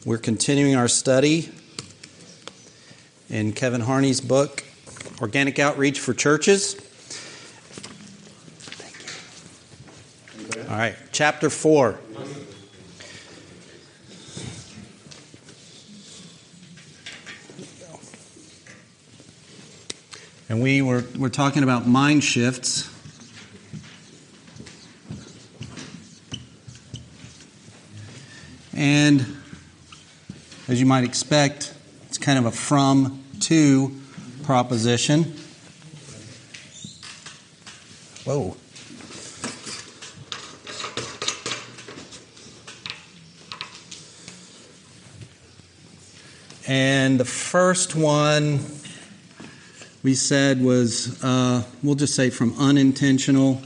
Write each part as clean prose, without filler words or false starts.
We're continuing our study in Kevin Harney's book, Organic Outreach for Churches. All right, chapter 4. And we're talking about mind shifts. And as you might expect, it's kind of a from to proposition. Whoa. And the first one we said was, we'll just say from unintentional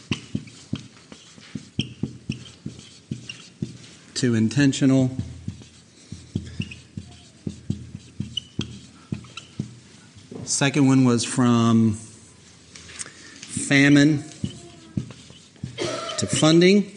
to intentional. Second one was from famine to funding.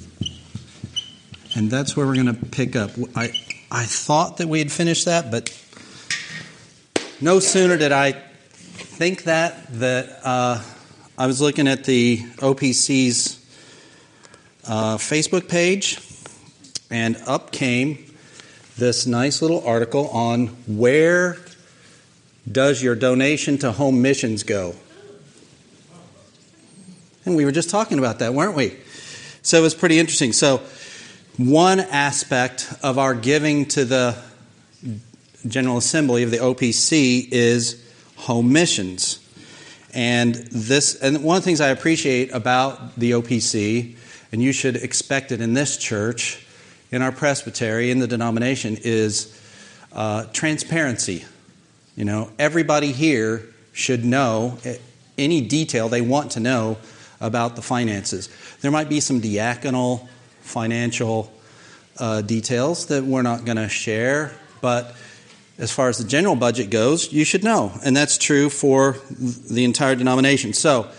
And that's where we're going to pick up. I thought that we had finished that, but no sooner did I think that I was looking at the OPC's Facebook page, and up came this nice little article on where does your donation to home missions go? And we were just talking about that, weren't we? So it was pretty interesting. So one aspect of our giving to the General Assembly of the OPC is home missions. And one of the things I appreciate about the OPC, and you should expect it in this church, in our presbytery, in the denomination, is transparency. You know, everybody here should know any detail they want to know about the finances. There might be some diaconal financial details that we're not going to share, but as far as the general budget goes, you should know. And that's true for the entire denomination. So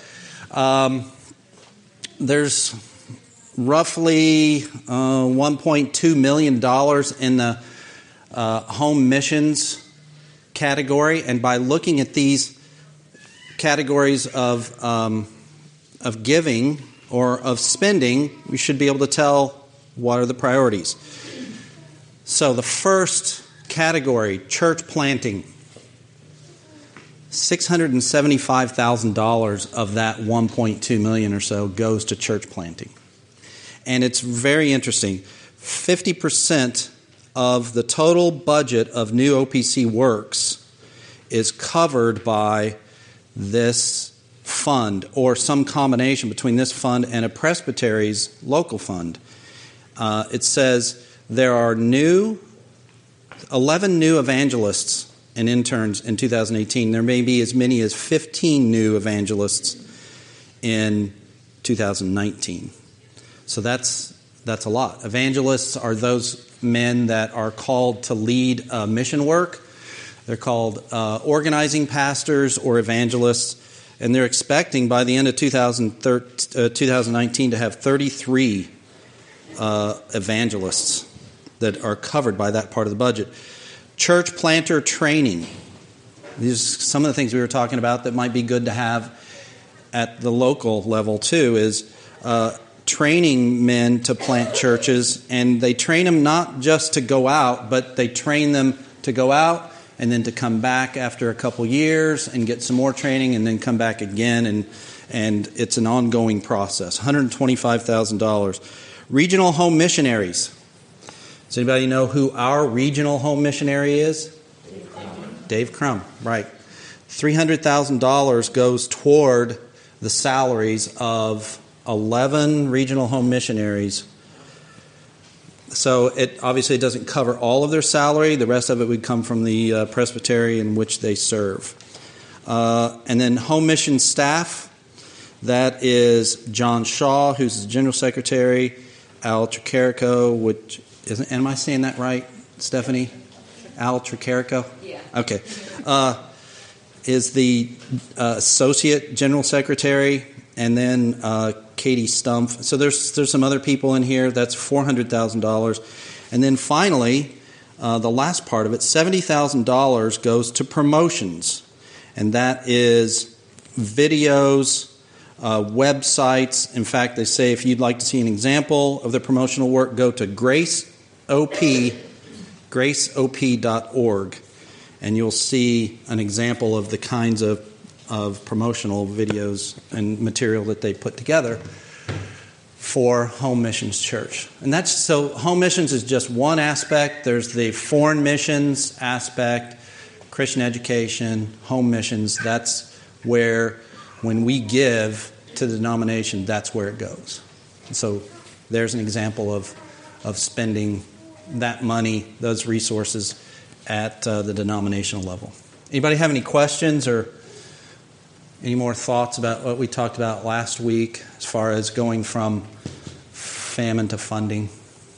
there's roughly $1.2 million in the home missions category. And by looking at these categories of giving or of spending, we should be able to tell what are the priorities. So the first category, church planting, $675,000 of that $1.2 million or so goes to church planting. And it's very interesting. 50% of the total budget of new OPC works is covered by this fund or some combination between this fund and a presbytery's local fund. It says there are 11 new evangelists and interns in 2018. There may be as many as 15 new evangelists in 2019. So that's a lot. Evangelists are those men that are called to lead mission work. They're called organizing pastors or evangelists, and they're expecting by the end of 2019 to have 33 evangelists that are covered by that part of the budget. Church planter training. These are some of the things we were talking about that might be good to have at the local level too, is training men to plant churches. And they train them not just to go out, but they train them to go out and then to come back after a couple years and get some more training and then come back again. And it's an ongoing process. $125,000. Regional home missionaries. Does anybody know who our regional home missionary is? Dave Crum, right. $300,000 goes toward the salaries of 11 regional home missionaries. So it obviously doesn't cover all of their salary. The rest of it would come from the presbytery in which they serve. And then home mission staff, that is John Shaw, who's the general secretary, Al Tricarico, which isn't, am I saying that right, Stephanie? Al Tricarico? Yeah. Okay. Is the associate general secretary, and then Katie Stumpf. So there's some other people in here. That's $400,000. And then finally, the last part of it, $70,000 goes to promotions. And that is videos, websites. In fact, they say if you'd like to see an example of the promotional work, go to graceop.org, and you'll see an example of the kinds of promotional videos and material that they put together for Home Missions Church. And that's so home missions is just one aspect. There's the foreign missions aspect, Christian education, home missions. That's where, when we give to the denomination, that's where it goes. And so there's an example of spending that money, those resources, at the denominational level. Anybody have any questions or any more thoughts about what we talked about last week as far as going from famine to funding?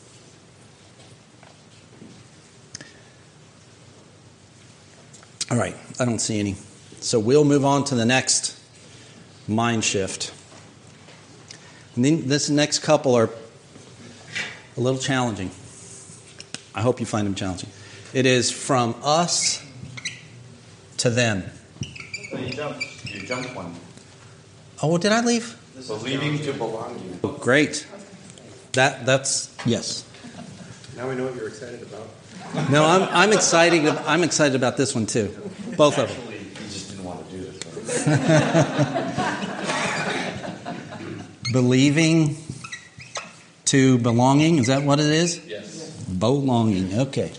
All right, I don't see any. So we'll move on to the next mind shift. And then this next couple are a little challenging. I hope you find them challenging. It is from us to them. You jumped one. Oh, well, did I leave? So leaving to belonging. Oh, great. That's yes. Now we know what you're excited about. No, I'm excited. I'm excited about this one too. Both of them. Actually, you just didn't want to do this one. Believing to belonging. Is that what it is? Yes. Belonging. Okay.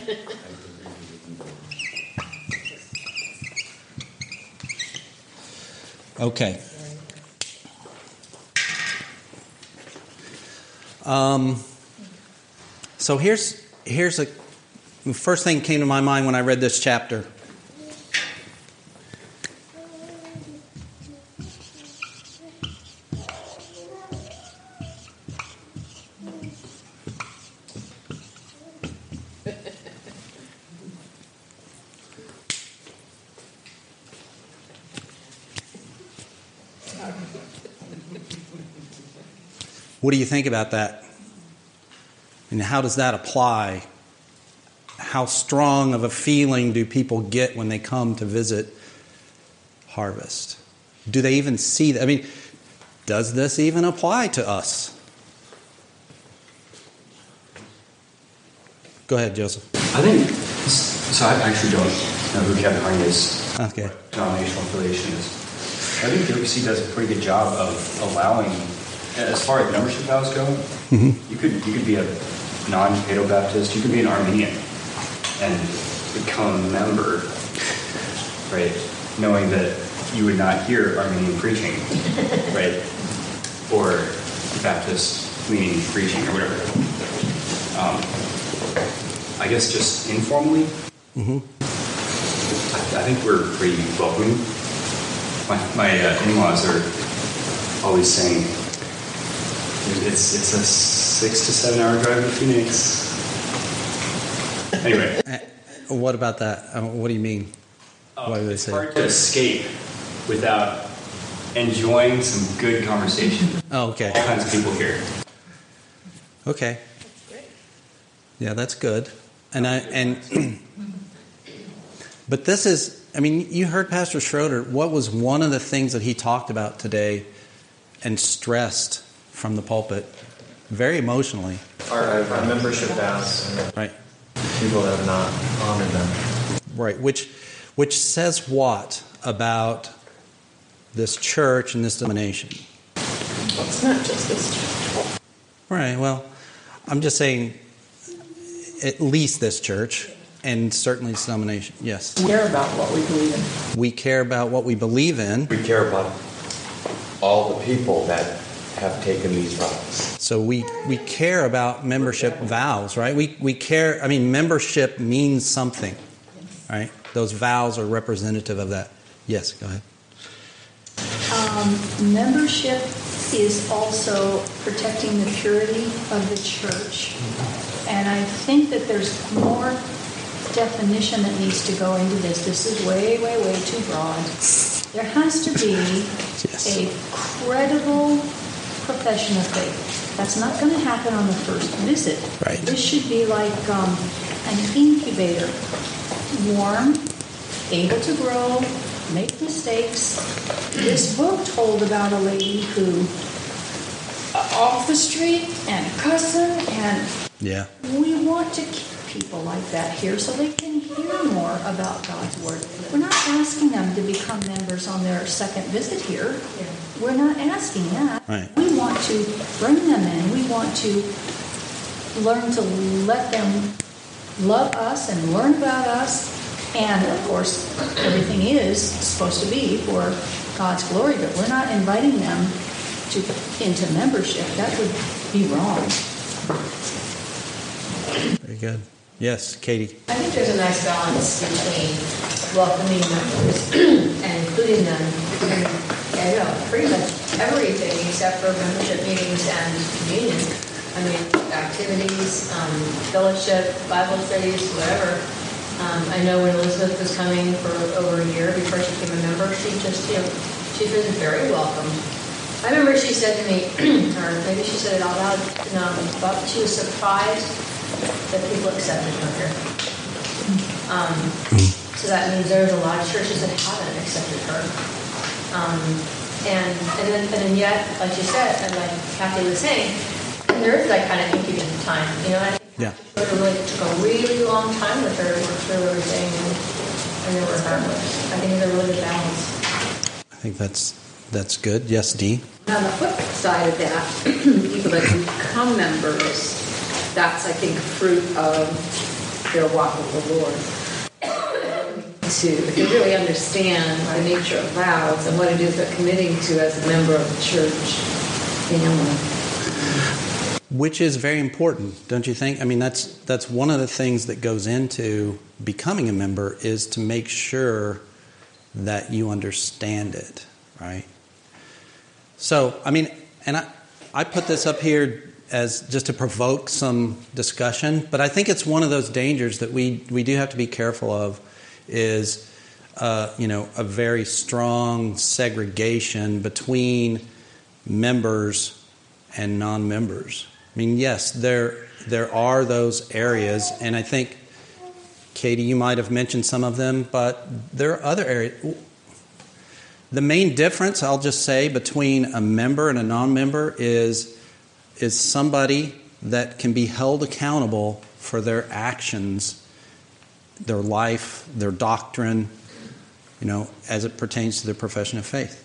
Okay. So here's the first thing that came to my mind when I read this chapter. What do you think about that? And how does that apply? How strong of a feeling do people get when they come to visit Harvest? Do they even see that? I mean, does this even apply to us? Go ahead, Joseph. I think, so I actually don't know who Kevin Harney's Okay. denominational affiliation is. I think the OPC does a pretty good job of allowing, as far as membership vows go, you could be a non-Paedo Baptist, you could be an Armenian and become a member, right? Knowing that you would not hear Armenian preaching, right? Or Baptist leaning preaching or whatever. I guess just informally, I think we're pretty welcoming. My in-laws are always saying it's a 6 to 7 hour drive to Phoenix. Anyway, What about that? What do you mean? What do they it's say? hard to escape without enjoying some good conversation. Oh, okay. All kinds of people here. Okay. Yeah, that's good. But this is, I mean, you heard Pastor Schroeder. What was one of the things that he talked about today and stressed from the pulpit, very emotionally? Our membership vows and Right. people that have not honored them. Right. Which says what about this church and this denomination? It's not just this church. Right. Well, I'm just saying, at least this church, and certainly this denomination. Yes. We care about what we believe in. We care about what we believe in. We care about all the people that have taken these vows. So we care about membership vows, right? We care. I mean, membership means something, right? Those vows are representative of that. Yes. Go ahead. Membership is also protecting the purity of the church. And I think that there's more definition that needs to go into this. This is way, way, way too broad. There has to be a credible profession of faith. That's not going to happen on the first visit. Right. This should be like an incubator. Warm, able to grow, make mistakes. This book told about a lady who off the street and cussing, and Yeah. we want to keep people like that here so they can hear more about God's Word. We're not asking them to become members on their second visit here. We're not asking that. Right. We want to bring them in. We want to learn to let them love us and learn about us. And, of course, everything is supposed to be for God's glory, but we're not inviting them into membership. That would be wrong. Very good. Yes, Katie. I think there's a nice balance between welcoming members and including them in, pretty much everything except for membership meetings and communion. I mean, activities, fellowship, Bible studies, whatever. I know when Elizabeth was coming for over a year before she became a member, she just, she's been very welcome. I remember she said to me, or maybe she said it out loud, but she was surprised that people accepted her here. So that means there's a lot of churches that haven't accepted her. And then yet, like you said, and like Kathy was saying, there is that kind of incubating time. I think it really took a really long time with her to work through everything, and they were harmless. I think it's a really good balance. I think that's good. Yes, Dee? On the flip side of that, people that become members, that's, I think, fruit of their walk with the Lord. To really understand the nature of vows and what it is they're committing to as a member of the church family. Which is very important, don't you think? I mean, that's one of the things that goes into becoming a member is to make sure that you understand it, right? So, I mean, and I put this up here as just to provoke some discussion, but I think it's one of those dangers that we do have to be careful of is, a very strong segregation between members and non-members. I mean, yes, there are those areas, and I think, Katie, you might have mentioned some of them, but there are other areas. The main difference, I'll just say, between a member and a non-member is somebody that can be held accountable for their actions, their life, their doctrine, as it pertains to their profession of faith.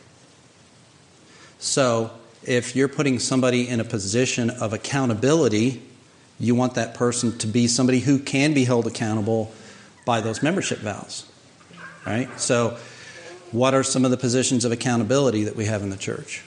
So, if you're putting somebody in a position of accountability, you want that person to be somebody who can be held accountable by those membership vows, right? So, what are some of the positions of accountability that we have in the church?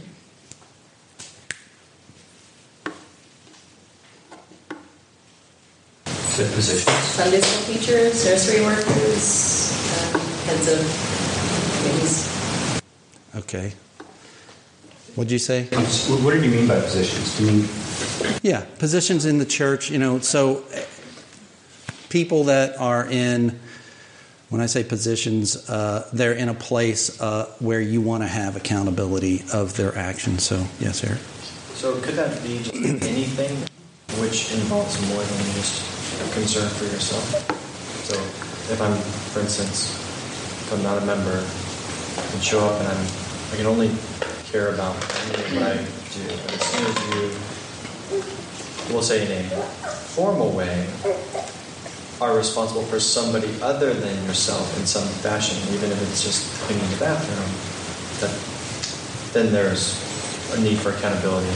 Good positions. Sunday school teachers, nursery workers, heads of committees. Okay. What'd you say? What did you mean by positions? Do you mean? Yeah, positions in the church, so people that are in, when I say positions, they're in a place where you want to have accountability of their actions. So, yes, Eric? So could that be just anything which involves more than just concern for yourself? So if I'm, for instance, if I'm not a member, I can show up and I can only care about what I do. But as soon as you, we'll say in a formal way, are responsible for somebody other than yourself in some fashion, even if it's just cleaning the bathroom, then there's a need for accountability.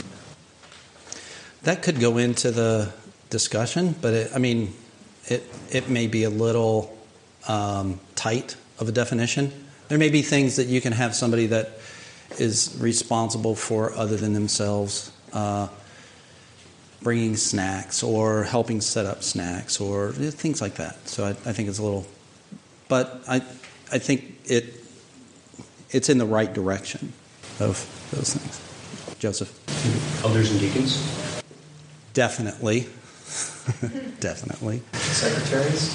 That could go into the discussion, but it may be a little tight of a definition. There may be things that you can have somebody that is responsible for other than themselves, bringing snacks or helping set up snacks or things like that. So I think it's a little, but I think it's in the right direction of those things. Joseph? Elders and deacons? Definitely. Definitely. Secretaries?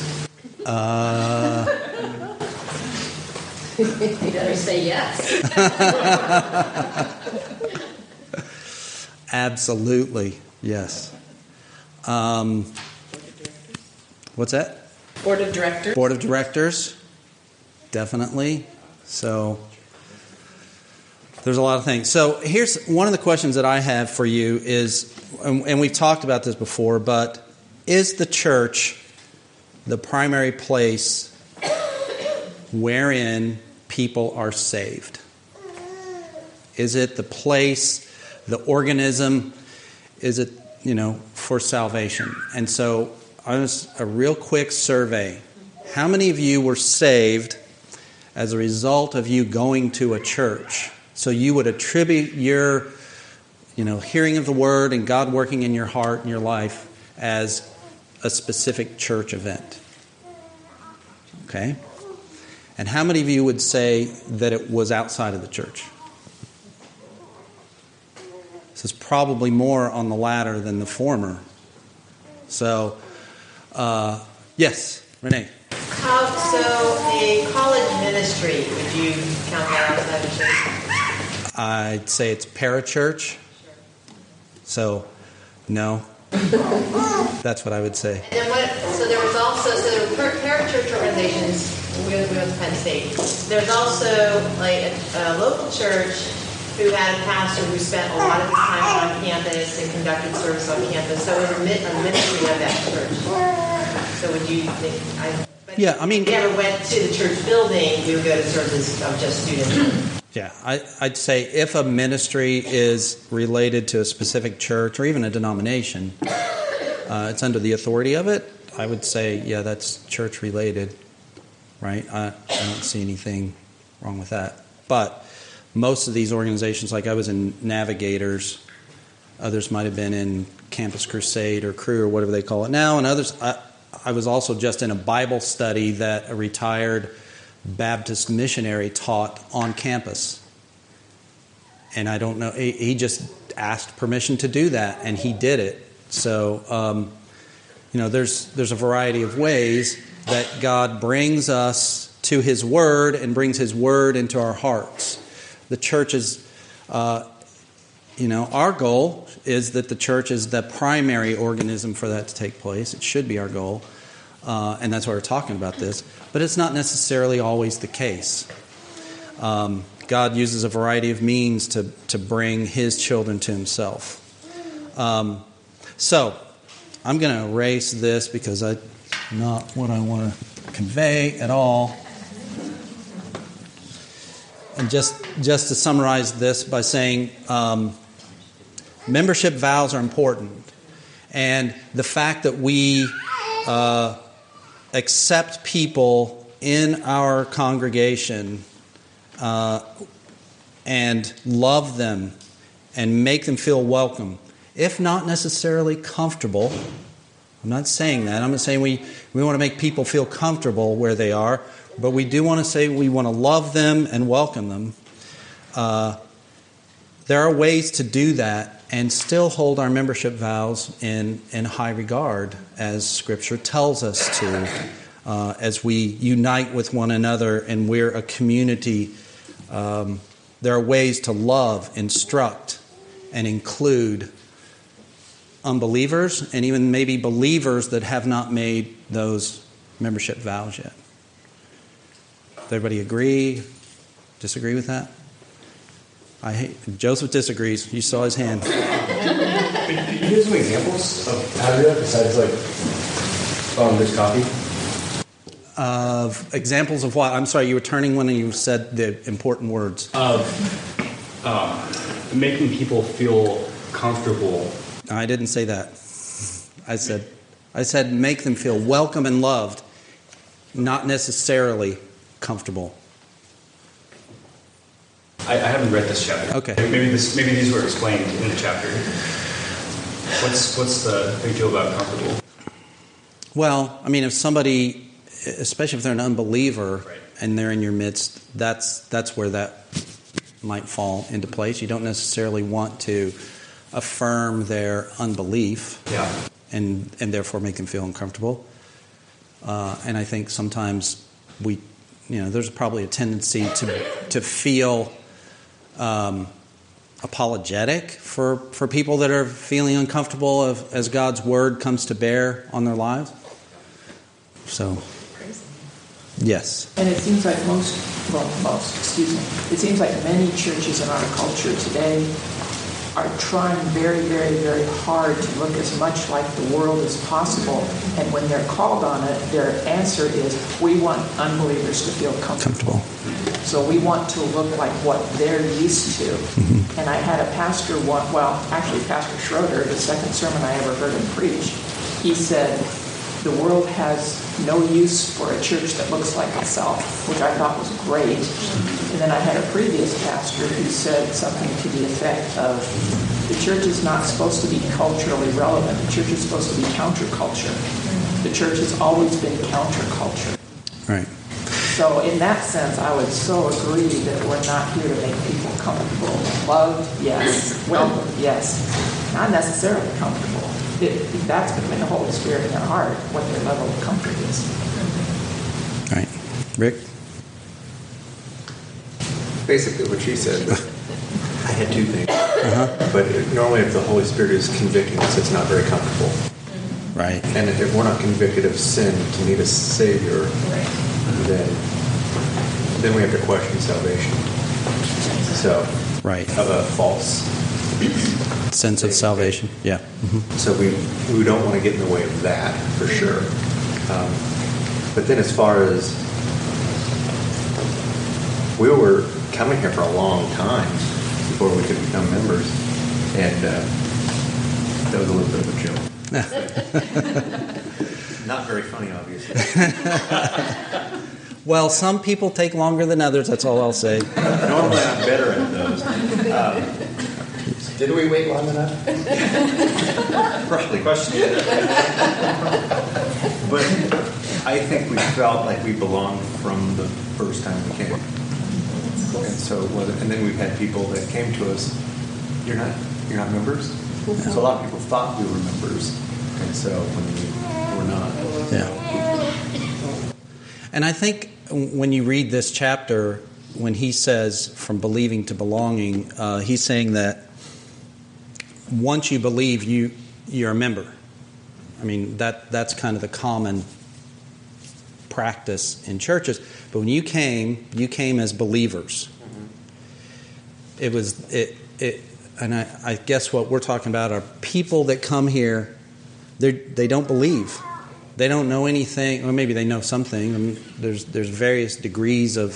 You better say yes. Absolutely, yes. What's that? Board of Directors. Board of Directors, definitely. So there's a lot of things. So here's one of the questions that I have for you is, and we've talked about this before, but is the church the primary place wherein people are saved? Is it the place, the organism? Is it, for salvation? And so, a real quick survey. How many of you were saved as a result of you going to a church? So you would attribute your, hearing of the word and God working in your heart and your life as a specific church event. Okay? And how many of you would say that it was outside of the church? This is probably more on the latter than the former. So, yes, Renee. So a college ministry, would you count that outside of church? I'd say it's parachurch. So, no. That's what I would say. And then so there was also, there were parachurch organizations with Penn State. There's also like a local church who had a pastor who spent a lot of his time on campus and conducted service on campus. So it was a ministry of that church. So would you think... Yeah, I mean... If you ever went to the church building, you would go to services of just students. Yeah, I'd say if a ministry is related to a specific church or even a denomination, it's under the authority of it, I would say, yeah, that's church related, right? I don't see anything wrong with that. But most of these organizations, like I was in Navigators, others might have been in Campus Crusade or Cru or whatever they call it now, and others... I was also just in a Bible study that a retired Baptist missionary taught on campus. And I don't know, he just asked permission to do that, and he did it. So, there's a variety of ways that God brings us to His Word and brings His Word into our hearts. The church is, our goal is that the church is the primary organism for that to take place. It should be our goal. And that's why we're talking about this. But it's not necessarily always the case. God uses a variety of means to bring His children to Himself. So, I'm going to erase this because that's not what I want to convey at all. And just to summarize this by saying... membership vows are important, and the fact that we accept people in our congregation and love them and make them feel welcome, if not necessarily comfortable. I'm not saying that. I'm not saying we want to make people feel comfortable where they are, but we do want to say we want to love them and welcome them. There are ways to do that and still hold our membership vows in high regard, as Scripture tells us to, as we unite with one another and we're a community. There are ways to love, instruct, and include unbelievers and even maybe believers that have not made those membership vows yet. Does everybody agree? Disagree with that? Joseph disagrees. You saw his hand. Can you give some examples of how to do that besides this copy? Of examples of what? I'm sorry, you were turning when you said the important words. Of making people feel comfortable. I didn't say that. I said make them feel welcome and loved, not necessarily comfortable. I haven't read this chapter. Okay. Maybe these were explained in the chapter. What's the big deal about comfortable? Well, I mean, if somebody, especially if they're an unbeliever, right, and they're in your midst, that's where that might fall into place. You don't necessarily want to affirm their unbelief, yeah, and therefore make them feel uncomfortable. And I think sometimes there's probably a tendency to feel apologetic for people that are feeling uncomfortable as God's word comes to bear on their lives. So, yes. And it seems like it seems like many churches in our culture today are trying very, very, very hard to look as much like the world as possible. And when they're called on it, their answer is, we want unbelievers to feel comfortable. So we want to look like what they're used to. Mm-hmm. And I had a pastor Pastor Schroeder, the second sermon I ever heard him preach, he said, the world has no use for a church that looks like itself, which I thought was great. And then I had a previous pastor who said something to the effect of, the church is not supposed to be culturally relevant. The church is supposed to be counterculture. The church has always been counterculture. Right. So in that sense, I would so agree that we're not here to make people comfortable. Loved, yes. Welcome, yes. Not necessarily comfortable. That's between the Holy Spirit and their heart, what their level of comfort is. Right. Rick? Basically what she said, but I had two things. But normally if the Holy Spirit is convicting us, it's not very comfortable. Right. And if we're not convicted of sin to need a Savior, then we have to question salvation. So, right. Of a false sense of salvation. Yeah. Mm-hmm. So we don't want to get in the way of that, for sure. But then as far as, we were coming here for a long time before we could become members, and that was a little bit of a joke. Not very funny, obviously. Well, some people take longer than others, that's all I'll say. Normally I'm better at those. Did we wait long enough? Probably. Question. But I think we felt like we belonged from the first time we came. And so, and then we've had people that came to us, you're not members? So a lot of people thought we were members, and so when we were not. Yeah. And I think when you read this chapter, when he says from believing to belonging, he's saying that once you believe, you're a member. I mean, that's kind of the common practice in churches. But when you came as believers. And I guess what we're talking about are people that come here, they don't believe. They don't know anything, or maybe they know something. I mean, there's various degrees of,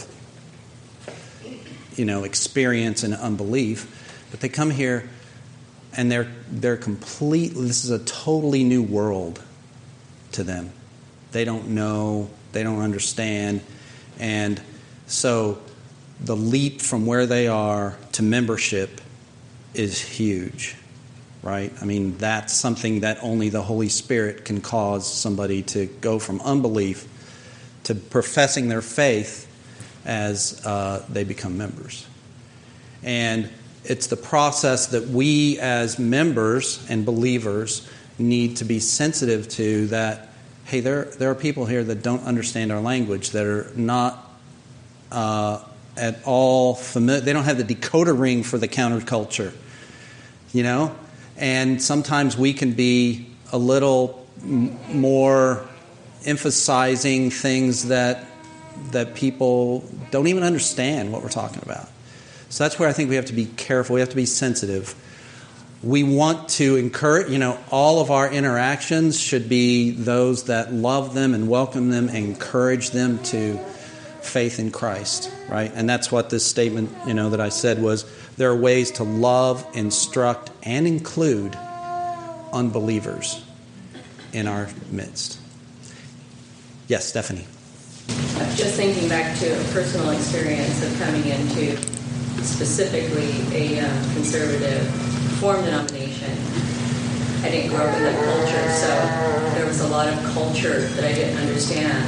experience and unbelief, but they come here and they're completely. This is a totally new world to them. They don't know, they don't understand, and so the leap from where they are to membership is huge. Right? I mean, that's something that only the Holy Spirit can cause somebody to go from unbelief to professing their faith as they become members. And it's the process that we as members and believers need to be sensitive to, that, hey, there are people here that don't understand our language, that are not at all familiar. They don't have the decoder ring for the counterculture, And sometimes we can be a little more emphasizing things that people don't even understand what we're talking about. So that's where I think we have to be careful. We have to be sensitive. We want to encourage, all of our interactions should be those that love them and welcome them and encourage them to faith in Christ, right? And that's what this statement, that I said was, there are ways to love, instruct, and include unbelievers in our midst. Yes, Stephanie. Just thinking back to a personal experience of coming into specifically a conservative reform denomination. I didn't grow up in that culture, so there was a lot of culture that I didn't understand.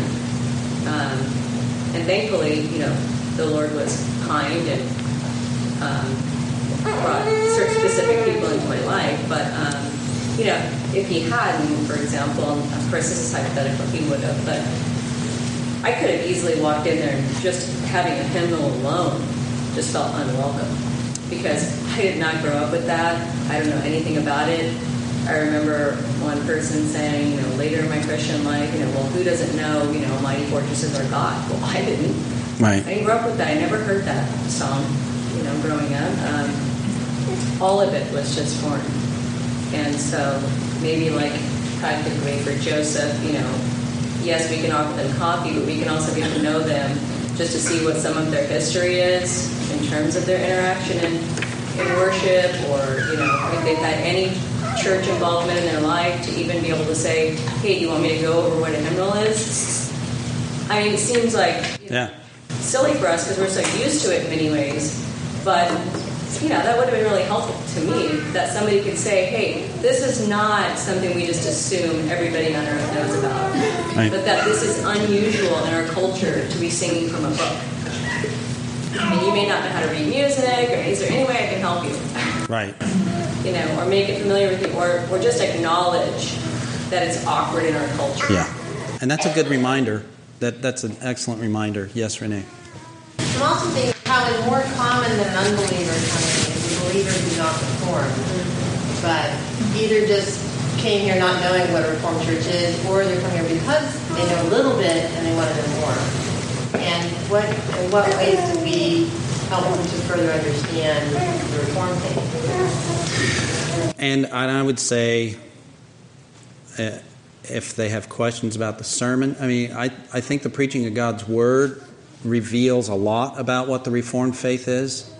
And thankfully, the Lord was kind and brought certain specific people into my life. But, if he hadn't, for example, and of course this is hypothetical, he would have, but I could have easily walked in there and just having a hymnal alone just felt unwelcome, because I did not grow up with that. I don't know anything about it. I remember one person saying, later in my Christian life, well, who doesn't know, mighty fortress is our God? Well, I didn't. Right. I didn't grow up with that. I never heard that song, growing up. All of it was just foreign. And so maybe like practically for Joseph, yes, we can offer them coffee, but we can also get to know them just to see what some of their history is in terms of their interaction in worship, or, if they've had any church involvement in their life, to even be able to say, hey, do you want me to go over what a hymnal is? I mean, it seems like silly for us because we're so used to it in many ways, but that would have been really helpful to me, that somebody could say, hey, this is not something we just assume everybody on earth knows about, but that this is unusual in our culture to be singing from a book. And you may not know how to read music, or is there any way I can help you? Right. Or make it familiar with you, or just acknowledge that it's awkward in our culture. Yeah. And that's a good reminder. That's an excellent reminder. Yes, Renee? I'm also thinking probably more common than an unbeliever coming in is a believer who's not reformed, but either just came here not knowing what a Reformed church is, or they're coming here because they know a little bit and they want to know more. And in what ways do we help them to further understand the Reformed faith? And I would say, if they have questions about the sermon, I think the preaching of God's Word reveals a lot about what the Reformed faith is.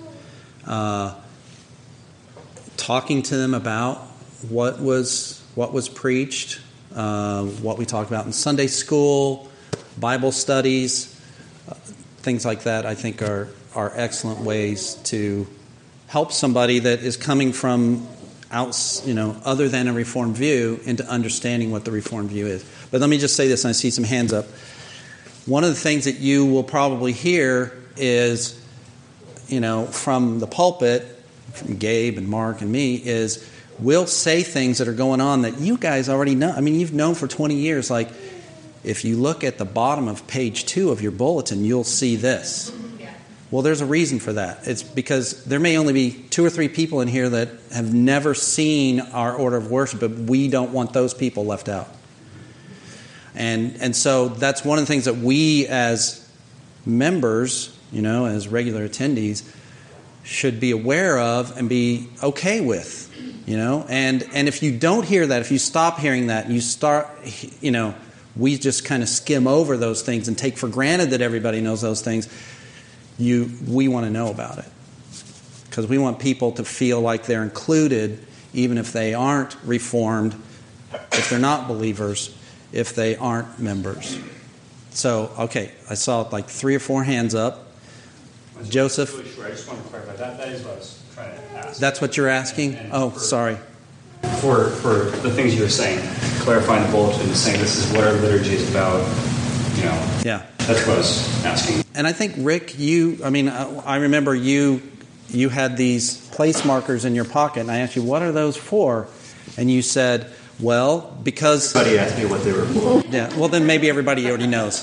Talking to them about what was preached, what we talked about in Sunday school, Bible studies, things like that, I think are excellent ways to help somebody that is coming from other than a Reformed view into understanding what the Reformed view is. But let me just say this, and I see some hands up. One of the things that you will probably hear is, from the pulpit, from Gabe and Mark and me, is we'll say things that are going on that you guys already know. You've known for 20 years. Like, if you look at the bottom of page 2 of your bulletin, you'll see this. Well, there's a reason for that. It's because there may only be 2 or 3 people in here that have never seen our order of worship, but we don't want those people left out. And so that's one of the things that we as members, as regular attendees, should be aware of and be okay with, And if you don't hear that, if you stop hearing that, and you start, we just kind of skim over those things and take for granted that everybody knows those things. We want to know about it, because we want people to feel like they're included, even if they aren't Reformed, if they're not believers, if they aren't members. So, okay, I saw like 3 or 4 hands up. Joseph? Really sure. I just want to clarify that. That is what I was trying to ask. That's what you're asking? Sorry. For the things you were saying, clarifying the bulletin and saying this is what our liturgy is about, Yeah. That's what I was asking. And I think, Rick, I remember you had these place markers in your pocket, and I asked you, what are those for? And you said, well, because... Everybody asked me what they were for. Yeah, well, then maybe everybody already knows.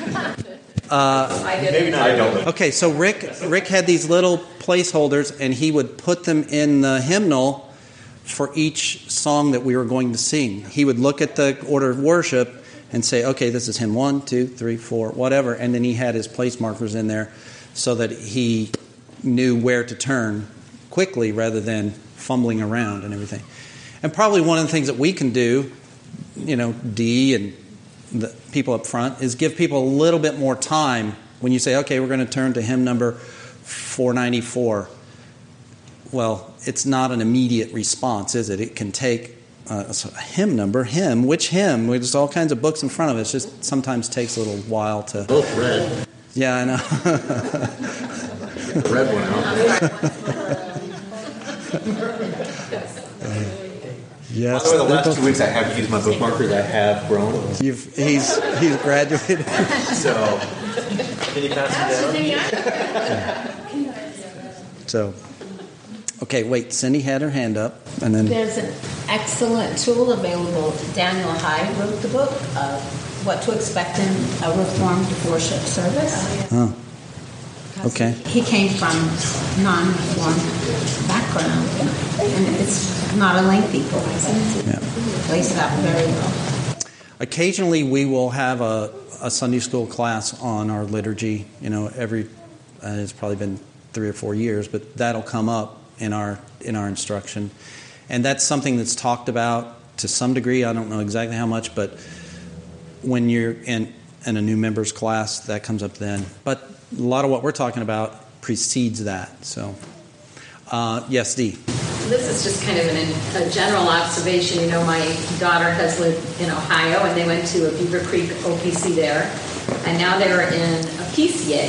Maybe not. I don't. Okay, so Rick had these little placeholders, and he would put them in the hymnal for each song that we were going to sing. He would look at the order of worship and say, okay, this is hymn 1, 2, 3, 4, whatever. And then he had his place markers in there so that he knew where to turn quickly rather than fumbling around and everything. And probably one of the things that we can do, Dee and the people up front, is give people a little bit more time when you say, okay, we're going to turn to hymn number 494. Well, it's not an immediate response, is it? It can take a hymn number, which hymn? There's all kinds of books in front of us. It just sometimes takes a little while to... Both red. Yeah, I know. The red one out. Yes. By the way, the last 2 weeks I have used my bookmarkers. I have grown. He's graduated. So... Can you pass it down? So... Okay, wait, Cindy had her hand up, and then... There's an excellent tool available. Daniel Hyde wrote the book of what to expect in a Reformed worship service. Okay. He came from non-reform background, and it's not a lengthy course. Yeah. Lays it out very well. Occasionally, we will have a Sunday school class on our liturgy. It's probably been 3 or 4 years, but that'll come up in our instruction, and that's something that's talked about to some degree. I don't know exactly how much, but when you're in a new members class, that comes up then. But a lot of what we're talking about precedes that. So, yes, Dee. This is just kind of a general observation. My daughter has lived in Ohio, and they went to a Beaver Creek OPC there, and now they're in a PCA.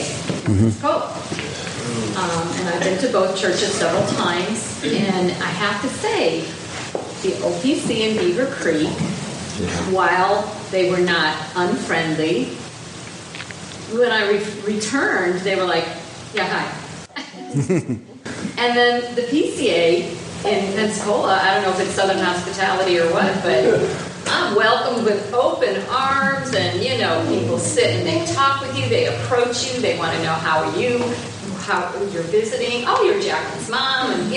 And I've been to both churches several times, and I have to say, the OPC in Beaver Creek, while they were not unfriendly, when I returned, they were like, yeah, hi. And then the PCA in Pensacola, I don't know if it's Southern hospitality or what, but I'm welcomed with open arms, and people sit and they talk with you, they approach you, they want to know how are you, how you're visiting, oh, you're Jacqueline's mom, and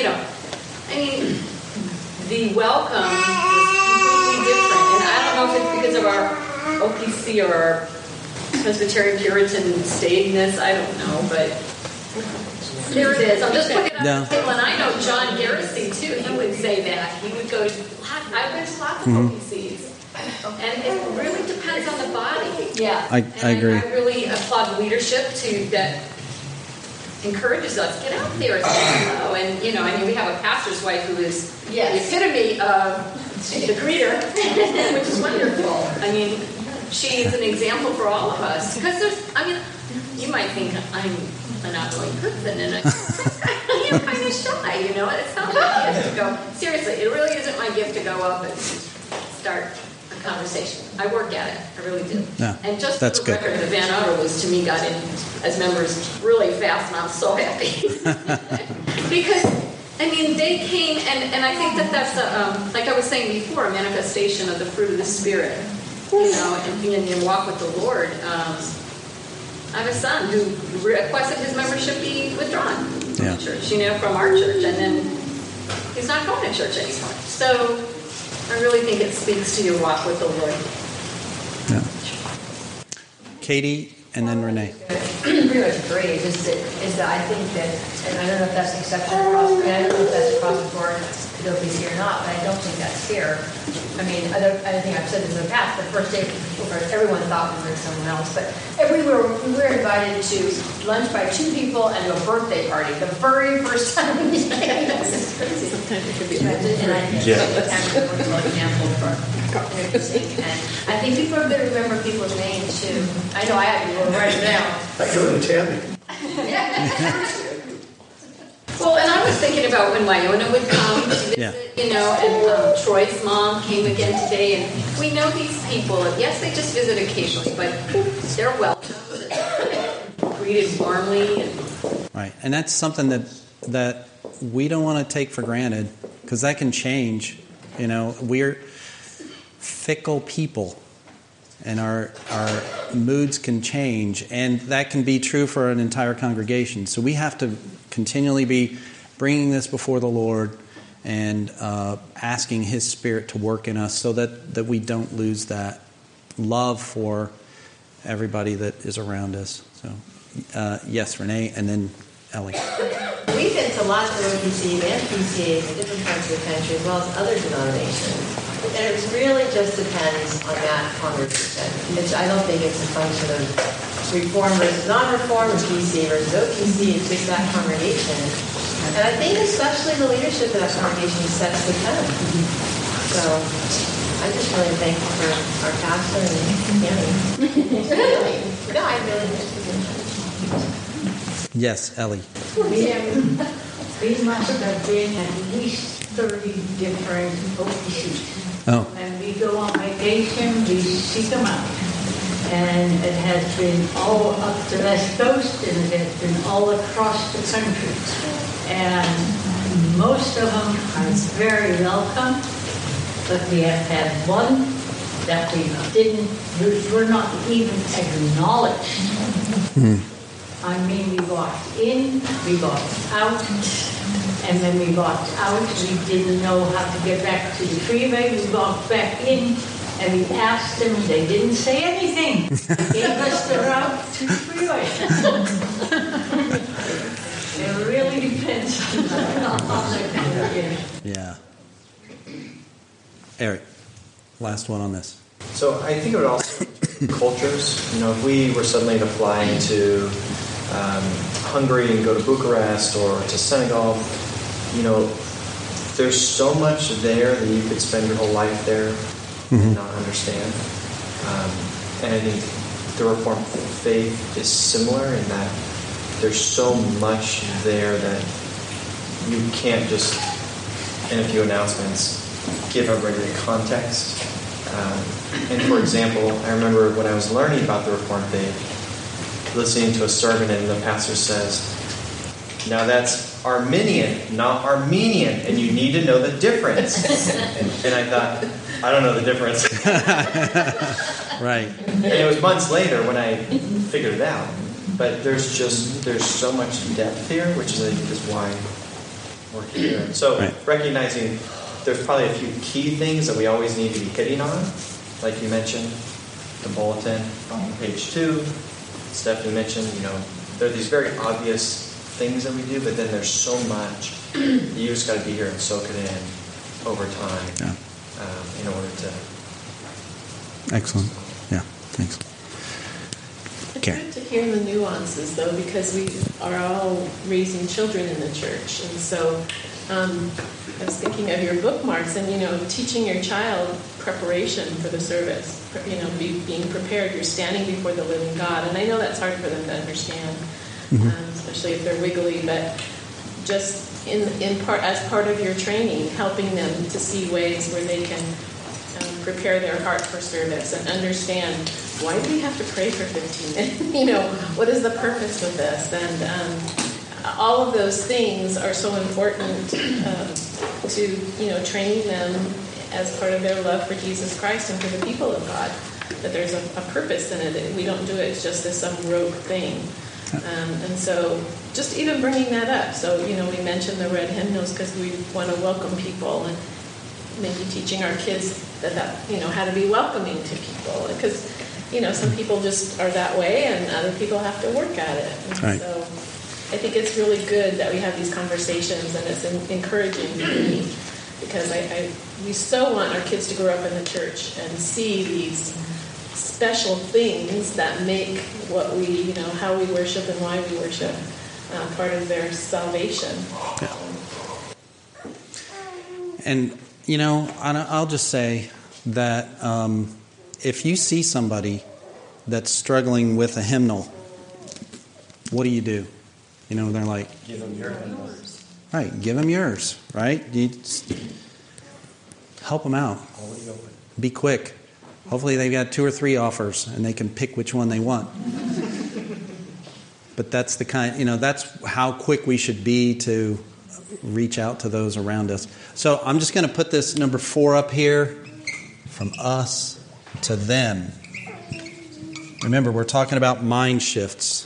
the welcome was completely different, and I don't know if it's because of our OPC or our Presbyterian Puritan staidness, I don't know, but there it is. I'm just putting it on the table, and I know John Garrissey, too. He would say that. He would go to I've been to lots of OPCs, and it really depends on the body. Yeah. I agree. I really applaud leadership, that encourages us, get out there and say hello. And, we have a pastor's wife who is the epitome of the greeter, which is wonderful. She's an example for all of us. Because you might think I'm an outgoing person, and I'm kind of shy, It's not my gift to go. Seriously, it really isn't my gift to go up and start a conversation. I work at it. I really do. Yeah, and just that's for the record, the Van Outerloo's, to me, got in as members really fast, and I'm so happy. Because, they came, and I think that's, like I was saying before, a manifestation of the fruit of the Spirit, and being in walk with the Lord. I have a son who requested his membership be withdrawn from the church, from our church, and then he's not going to church anymore. So I really think it speaks to your walk with the Lord. Yeah. Katie, and then Renee. Pretty much agree. Is that I think that, and I don't know if that's the exception across, and I don't know if that's across the board at OPC or not, but I don't think that's here. I think I've said this in the past. The first day, everyone thought we were someone else, but we were invited to lunch by 2 people and to a birthday party. The very first time we came, it's crazy. Sometimes it could be. And I think it's an example for everything. And I think people are going to remember people's names too. I know I have to write it down. I go to Tammy. Well, and I was thinking about when Wyona would come to visit, and Troy's mom came again today, and we know these people. Yes, they just visit occasionally, but they're welcome, greeted warmly. Right, and that's something that we don't want to take for granted, because that can change. We're fickle people, and our moods can change, and that can be true for an entire congregation. So we have to continually be bringing this before the Lord and asking His Spirit to work in us so that we don't lose that love for everybody that is around us. So, yes, Renee, and then Ellie. We've been to lots of OPCs and PCAs in different parts of the country, as well as other denominations. And it really just depends on that congregation. I don't think it's a function of Reform versus non-Reform, or PCA versus OPC. It's just that congregation. And I think especially the leadership of that congregation sets the tone. So I'm just really thankful for our pastor and Tammy. Really? No, I really just. Yes, Ellie. We must have been at least 30 different OPCs. Oh. And we go on vacation, we seek them out. And it has been all up the West Coast, and it has been all across the country. And most of them are very welcome, but we have had one that we were not even acknowledged. I mean, we walked in, we walked out, and then we walked out. We didn't know how to get back to the freeway. We walked back in, and we asked them. They didn't say anything. They gave us the route to the freeway. It really depends on the congregation. Yeah. Eric, last one on this. So I think it would also cultures. If we were suddenly to fly into Hungary and go to Bucharest or to Senegal, there's so much there that you could spend your whole life there and not understand. And I think the Reformed faith is similar in that there's so much there that you can't just, in a few announcements, give everybody the context. And for example, I remember when I was learning about the Reformed faith, listening to a sermon, and the pastor says, now that's Arminian, not Armenian, and you need to know the difference. And I thought, I don't know the difference. Right. And it was months later when I figured it out. But there's so much depth here, which is why we're here. So recognizing there's probably a few key things that we always need to be hitting on, like you mentioned, the bulletin on page 2. Stephanie mentioned, there are these very obvious things that we do, but then there's so much you just got to be here and soak it in over time in order to. Excellent. Yeah. Thanks. It's good to hear the nuances, though, because we are all raising children in the church, and so I was thinking of your bookmarks and teaching your child preparation for the service. Being prepared. You're standing before the living God, and I know that's hard for them to understand, especially if they're wiggly. But just in part as part of your training, helping them to see ways where they can prepare their heart for service and understand why do we have to pray for 15 minutes. What is the purpose with this? And all of those things are so important to training them as part of their love for Jesus Christ and for the people of God, that there's a purpose in it. We don't do it just as some rogue thing. And so just even bringing that up. So, we mentioned the red hymnals because we want to welcome people, and maybe teaching our kids that how to be welcoming to people. Because, some people just are that way and other people have to work at it. And so I think it's really good that we have these conversations, and it's encouraging to me. Because we so want our kids to grow up in the church and see these special things that make what we, how we worship and why we worship part of their salvation. Yeah. And, I'll just say that if you see somebody that's struggling with a hymnal, what do? They're like, give them your hymnals. Right, give them yours, right? Help them out. Be quick. Hopefully they've got 2 or 3 offers and they can pick which one they want. But that's the that's how quick we should be to reach out to those around us. So I'm just going to put this number 4 up here, from us to them. Remember, we're talking about mind shifts.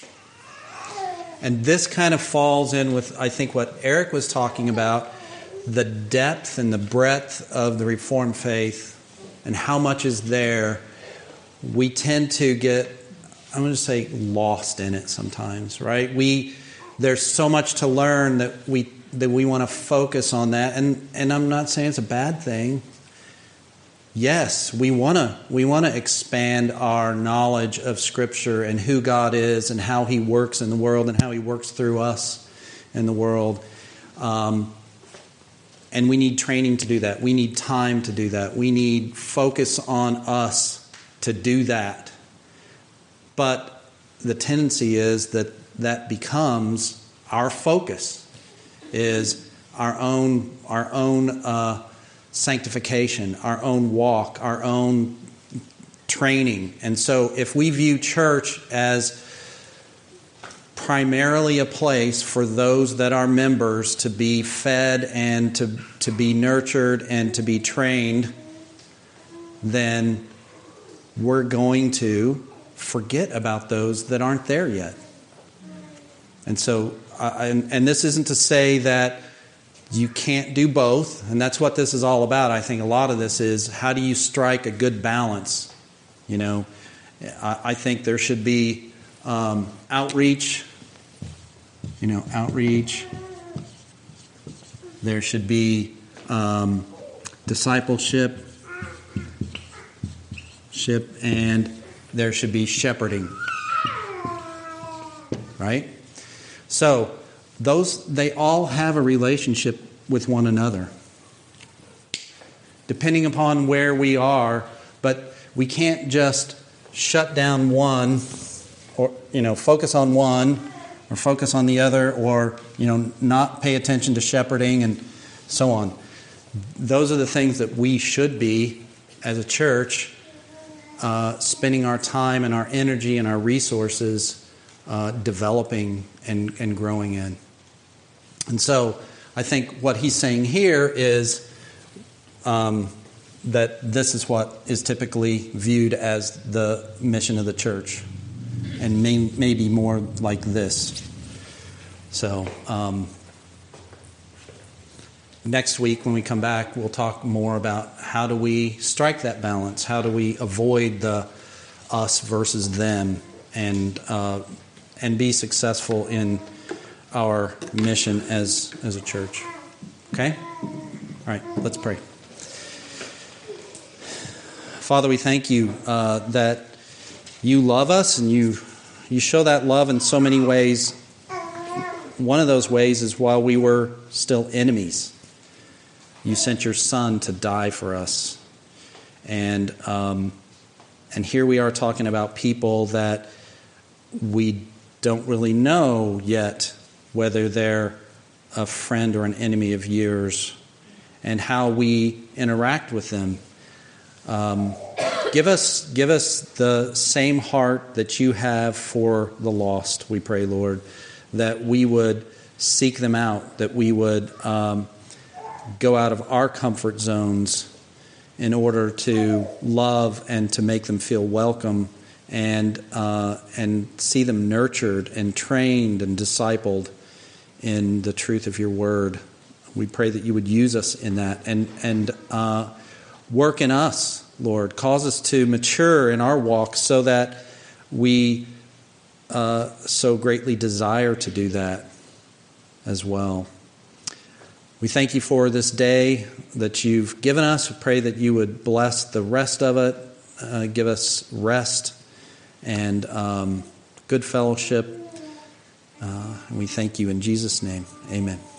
And this kind of falls in with, I think, what Eric was talking about, the depth and the breadth of the Reformed faith and how much is there. We tend to get, I'm going to say, lost in it sometimes, right? There's so much to learn that we want to focus on that. And I'm not saying it's a bad thing. Yes, we want to expand our knowledge of Scripture and who God is and how He works in the world and how He works through us in the world. And we need training to do that. We need time to do that. We need focus on us to do that. But the tendency is that becomes our focus, is our own sanctification, our own walk, our own training. And so if we view church as primarily a place for those that are members to be fed and to be nurtured and to be trained, then we're going to forget about those that aren't there yet. And so, and this isn't to say that you can't do both, and that's what this is all about. I think a lot of this is, how do you strike a good balance? You know, I think there should be outreach. You know, outreach. There should be discipleship, and there should be shepherding. Right? So, they all have a relationship with one another. Depending upon where we are, but we can't just shut down one, or, you know, focus on one, or focus on the other, or, you know, not pay attention to shepherding and so on. Those are the things that we should be, as a church, spending our time and our energy and our resources developing and growing in. And so I think what he's saying here is that this is what is typically viewed as the mission of the church, and maybe more like this. So next week when we come back, we'll talk more about how do we strike that balance, how do we avoid the us versus them, and be successful in our mission as a church. Okay? All right, let's pray. Father, we thank you that you love us, and you show that love in so many ways. One of those ways is while we were still enemies, you sent your Son to die for us. And here we are talking about people that we don't really know yet whether they're a friend or an enemy of yours, and how we interact with them. Give us the same heart that you have for the lost, we pray, Lord, that we would seek them out, that we would go out of our comfort zones in order to love and to make them feel welcome, and see them nurtured and trained and discipled in the truth of your word. We pray that you would use us in that and work in us, Lord. Cause us to mature in our walk so that we so greatly desire to do that as well. We thank you for this day that you've given us. We pray that you would bless the rest of it, give us rest and good fellowship. We thank you in Jesus' name. Amen.